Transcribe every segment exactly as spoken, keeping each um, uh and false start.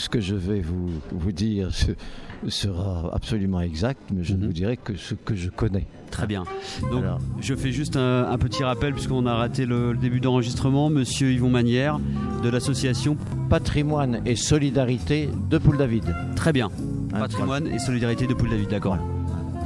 ce que je vais vous, vous dire sera absolument exact, mais je mm-hmm. ne vous dirai que ce que je connais. Très bien. Donc, alors, je fais juste un, un petit rappel, puisqu'on a raté le, le début d'enregistrement. Monsieur Yvon Manière, de l'association Patrimoine et Solidarité de Poule-David. Très bien. Hein, Patrimoine voilà. et Solidarité de Poule-David, d'accord. Voilà.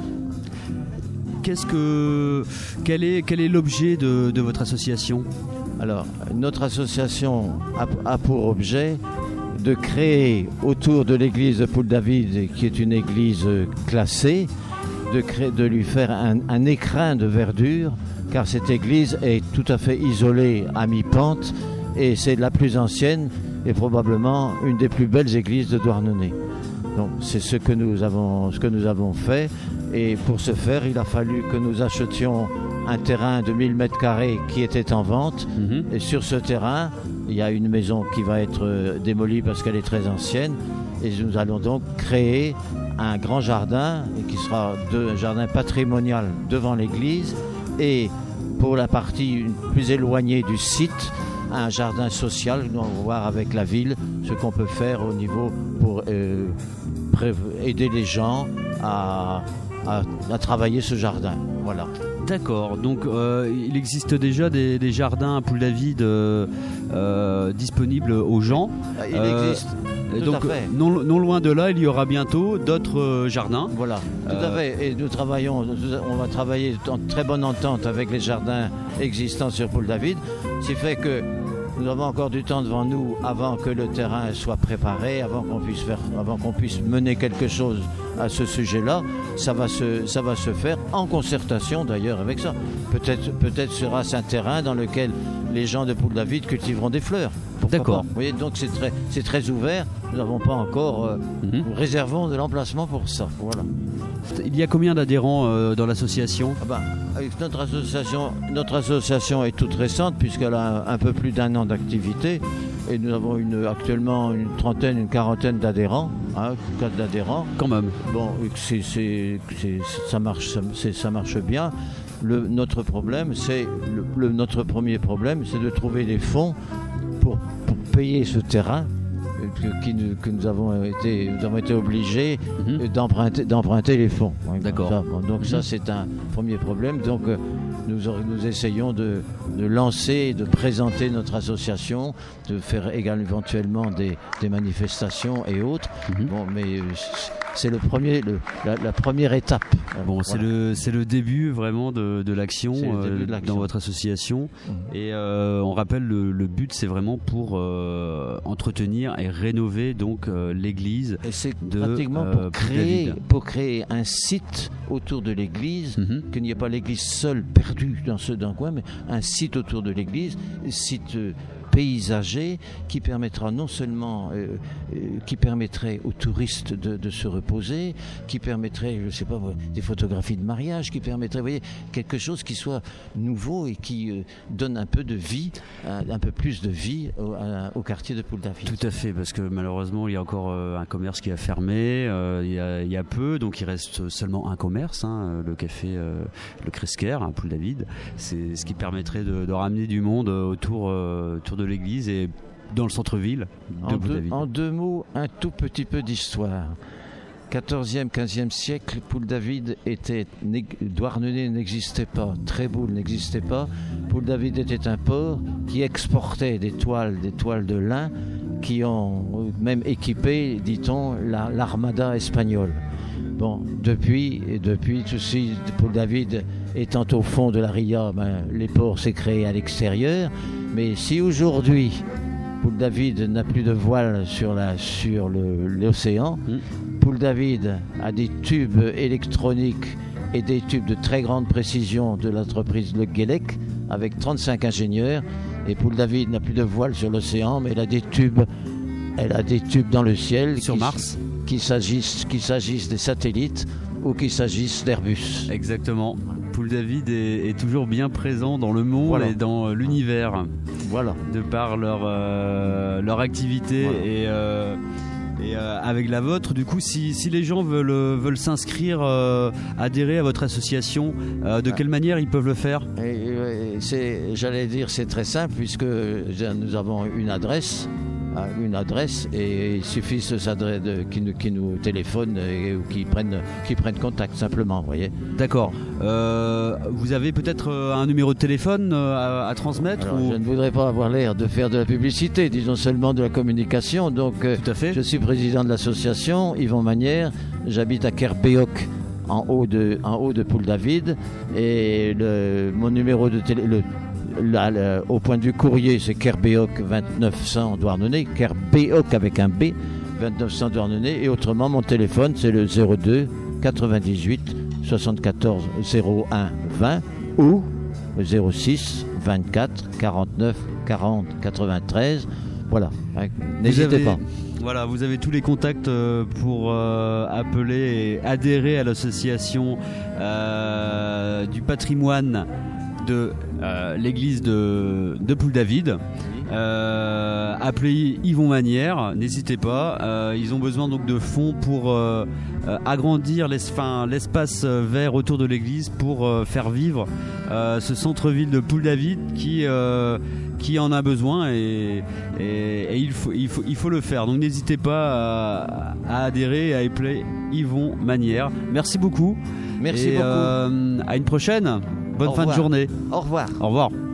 Qu'est-ce que, quel est, quel est l'objet de, de votre association ? Alors, notre association a, a pour objet de créer autour de l'église de Poule-David, qui est une église classée, de, créer, de lui faire un, un écrin de verdure, car cette église est tout à fait isolée à mi-pente et c'est la plus ancienne et probablement une des plus belles églises de Douarnenez. Donc c'est ce que nous avons, ce que nous avons fait, et pour ce faire, il a fallu que nous achetions un terrain de mille mètres carrés qui était en vente, mmh. et sur ce terrain, il y a une maison qui va être démolie parce qu'elle est très ancienne, et nous allons donc créer un grand jardin qui sera de, un jardin patrimonial devant l'église, et pour la partie plus éloignée du site, un jardin social. Nous allons voir avec la ville ce qu'on peut faire au niveau pour euh, aider les gens à, à, à travailler ce jardin. Voilà. D'accord, donc euh, il existe déjà des, des jardins à Poule-David euh, euh, disponibles aux gens. Il euh, existe. Tout donc à fait. Non, non loin de là, il y aura bientôt d'autres euh, jardins. Voilà, tout euh... à fait. Et nous travaillons, on va travailler en très bonne entente avec les jardins existants sur Poule-David. Ce qui fait que nous avons encore du temps devant nous avant que le terrain soit préparé, avant qu'on puisse faire, avant qu'on puisse mener quelque chose à ce sujet-là. Ça va se, ça va se faire en concertation d'ailleurs avec ça. Peut-être, peut-être sera-ce un terrain dans lequel les gens de Poule-David cultiveront des fleurs. Pourquoi D'accord. pas. Vous voyez, donc c'est très, c'est très ouvert. Nous n'avons pas encore. Euh, mm-hmm. Nous réservons de l'emplacement pour ça. Voilà. Il y a combien d'adhérents euh, dans l'association ? Ah ben, avec notre association, notre association est toute récente puisqu'elle a un, un peu plus d'un an d'activité, et nous avons une, actuellement une trentaine, une quarantaine d'adhérents, hein, d'adhérents. Quand même. Bon, c'est, c'est, c'est, ça marche, c'est, ça marche bien. Le, notre problème, c'est le, le, notre premier problème, c'est de trouver des fonds pour, pour payer ce terrain. Que, qui, que nous avons été, nous avons été obligés mm-hmm. d'emprunter, d'emprunter les fonds. D'accord. Ça, bon, donc mm-hmm. ça, c'est un premier problème. Donc euh, nous, nous essayons de, de lancer, de présenter notre association, de faire également éventuellement des, des manifestations et autres. Mm-hmm. Bon, mais euh, c'est le premier, le, la, la première étape. Bon, voilà. c'est le c'est le début vraiment de, de l'action, euh, de dans votre association. Mm-hmm. Et euh, on rappelle le, le but, c'est vraiment pour euh, entretenir et rénover donc euh, l'église. Et c'est de, pratiquement euh, pour créer pour créer un site autour de l'église, mm-hmm. qu'il n'y ait pas l'église seule perdue dans ce d'un coin, mais un site autour de l'église, site euh, paysager qui permettra non seulement euh, euh, qui permettrait aux touristes de, de se reposer, qui permettrait, je sais pas, des photographies de mariage, qui permettrait, vous voyez, quelque chose qui soit nouveau et qui euh, donne un peu de vie, un, un peu plus de vie au, à, au quartier de Poule-David. Tout à fait, parce que malheureusement il y a encore euh, un commerce qui a fermé, euh, il, y a, il y a peu, donc il reste seulement un commerce, hein, le café, euh, le Cresquer à Poule-David. C'est ce qui permettrait de, de ramener du monde autour, euh, autour de l'église et dans le centre-ville de Poule-David. En deux mots, un tout petit peu d'histoire. quatorzième, quinzième siècle, Poule-David était, Douarnenez n'existait pas, Tréboul n'existait pas. Poule-David était un port qui exportait des toiles, des toiles de lin qui ont même équipé, dit-on, la, l'armada espagnole. Bon, depuis, et depuis ceci, Poule-David étant au fond de la Ria, ben, les ports s'est créé à l'extérieur. Mais si aujourd'hui, Poule-David n'a plus de voile sur, la, sur le, l'océan, mmh. Poule-David a des tubes électroniques et des tubes de très grande précision de l'entreprise Le Guélec, avec trente-cinq ingénieurs. Et Poule-David n'a plus de voile sur l'océan, mais elle a des tubes, elle a des tubes dans le ciel. Sur qui, Mars Qu'il s'agisse, qu'il s'agisse des satellites ou qu'il s'agisse d'Airbus. Exactement. Poule-David est, est toujours bien présent dans le monde, voilà. Et dans l'univers. Voilà. De par leur, euh, leur activité, voilà. et, euh, et euh, avec la vôtre. Du coup, si, si les gens veulent, veulent s'inscrire, euh, adhérer à votre association, euh, de quelle manière ils peuvent le faire ? et, et, c'est, J'allais dire c'est très simple puisque nous avons une adresse. une adresse et il suffit de, qu'ils nous, qu'ils nous téléphonent et, ou qu'ils prennent, qu'ils prennent contact simplement, vous voyez. D'accord. Euh, vous avez peut-être un numéro de téléphone à, à transmettre? Alors, ou... Je ne voudrais pas avoir l'air de faire de la publicité, disons seulement de la communication. Donc, Tout à fait. Je suis président de l'association Yvon Manière, j'habite à Kerbéoc, en haut de, en haut de Poule-David, et le, mon numéro de télé, le, la, la, au point de vue courrier, c'est Kerbéoc vingt-neuf cents Douarnenez, Kerbéoc avec un B, vingt-neuf cents Douarnenez, et autrement mon téléphone c'est le zéro deux quatre-vingt-dix-huit soixante-quatorze zéro un vingt ou le zéro six vingt-quatre quarante-neuf quarante quatre-vingt-treize. Voilà, n'hésitez avez... pas. Voilà, vous avez tous les contacts pour euh, appeler et adhérer à l'association euh, du patrimoine de euh, l'église de, de Poule-David. Euh, appelez Yvon Manière, n'hésitez pas. Euh, ils ont besoin donc de fonds pour euh, euh, agrandir l'espace vert autour de l'église pour euh, faire vivre euh, ce centre-ville de Poule-David qui euh, qui en a besoin et, et, et il, faut, il, faut, il faut le faire. Donc n'hésitez pas à, à adhérer et à appeler Yvon Manière. Merci beaucoup. Merci et beaucoup. Euh, à une prochaine. Bonne Au fin revoir. de journée. Au revoir. Au revoir.